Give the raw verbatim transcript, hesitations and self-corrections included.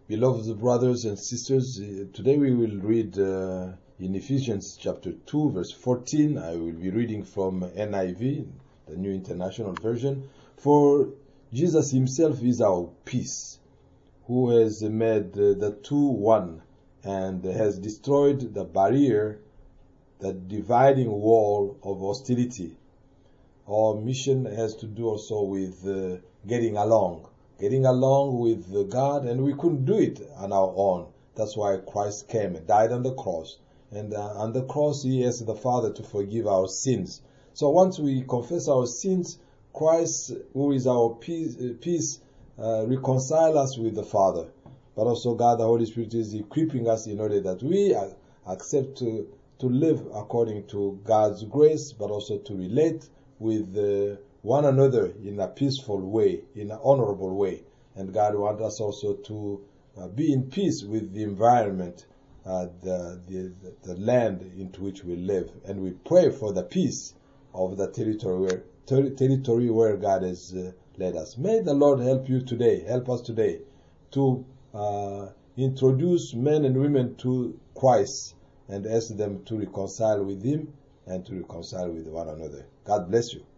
Beloved brothers and sisters, uh, today we will read uh, in Ephesians chapter two, verse fourteen. I will be reading from N I V, the New International Version. For Jesus himself is our peace, who has made uh, the two one and has destroyed the barrier, the dividing wall of hostility. Our mission has to do also with uh, getting along. Getting along with God, and we couldn't do it on our own. That's why Christ came and died on the cross. And uh, on the cross, he asked the Father to forgive our sins. So once we confess our sins, Christ, who is our peace, uh, peace uh, reconcile us with the Father. But also God, the Holy Spirit, is equipping us in order that we accept to, to live according to God's grace, but also to relate with uh, one another in a peaceful way, in an honorable way. And God wants us also to uh, be in peace with the environment, uh, the, the the land into which we live. And we pray for the peace of the territory where, ter- territory where God has uh, led us. May the Lord help you today, help us today to uh, introduce men and women to Christ and ask them to reconcile with Him and to reconcile with one another. God bless you.